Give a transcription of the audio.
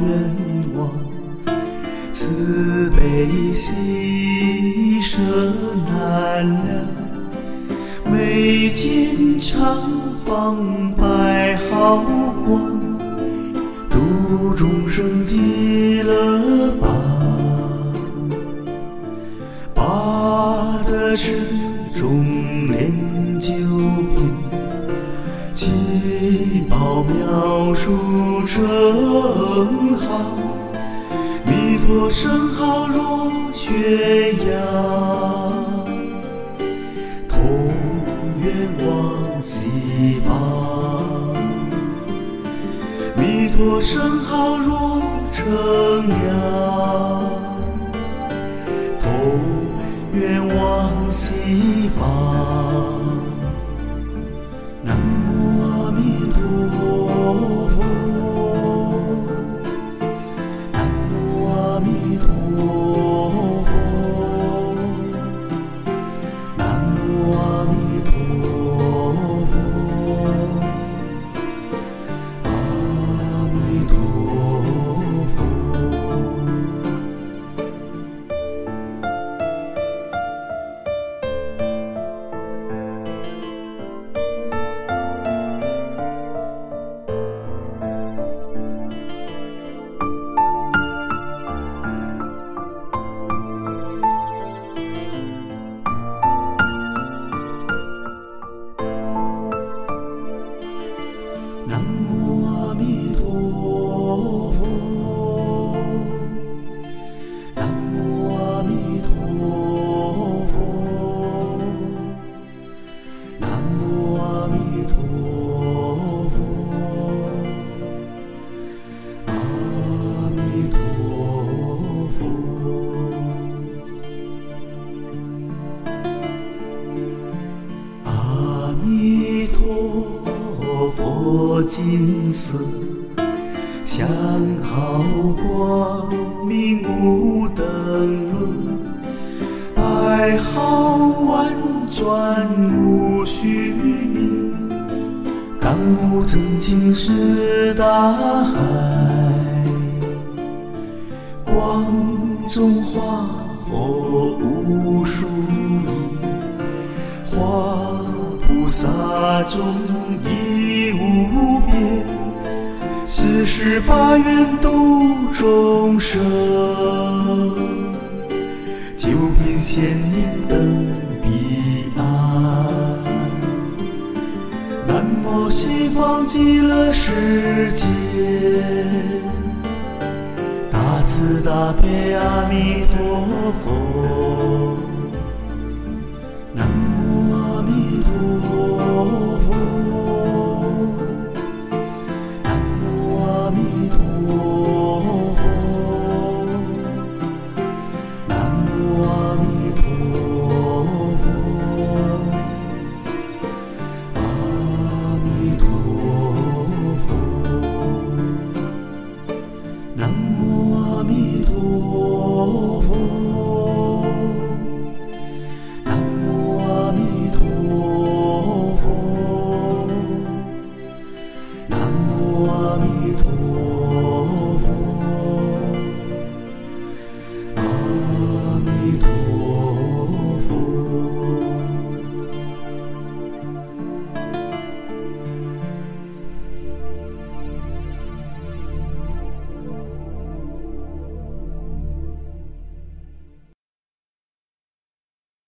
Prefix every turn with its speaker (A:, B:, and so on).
A: 愿望，慈悲喜舍难量，眉间常放百毫光，度众生极乐邦。八德池中炼九品，七宝妙术成行，弥陀圣号若宣扬，同愿往西方。弥陀圣号若称扬，同愿往西方。南无阿弥陀佛，南无阿弥陀佛，南无阿弥陀佛，阿弥陀佛。南无阿弥陀佛，南无阿弥陀佛，南无阿弥陀佛，阿弥陀佛，阿弥陀佛金色相好光明无灯论，百毫万转无虚名，感悟曾经是大海，光中化佛无数亿，化菩萨中亦无边，四十八愿度众生，九品仙音登彼岸。南无西方极乐世界，大慈大悲阿弥陀佛。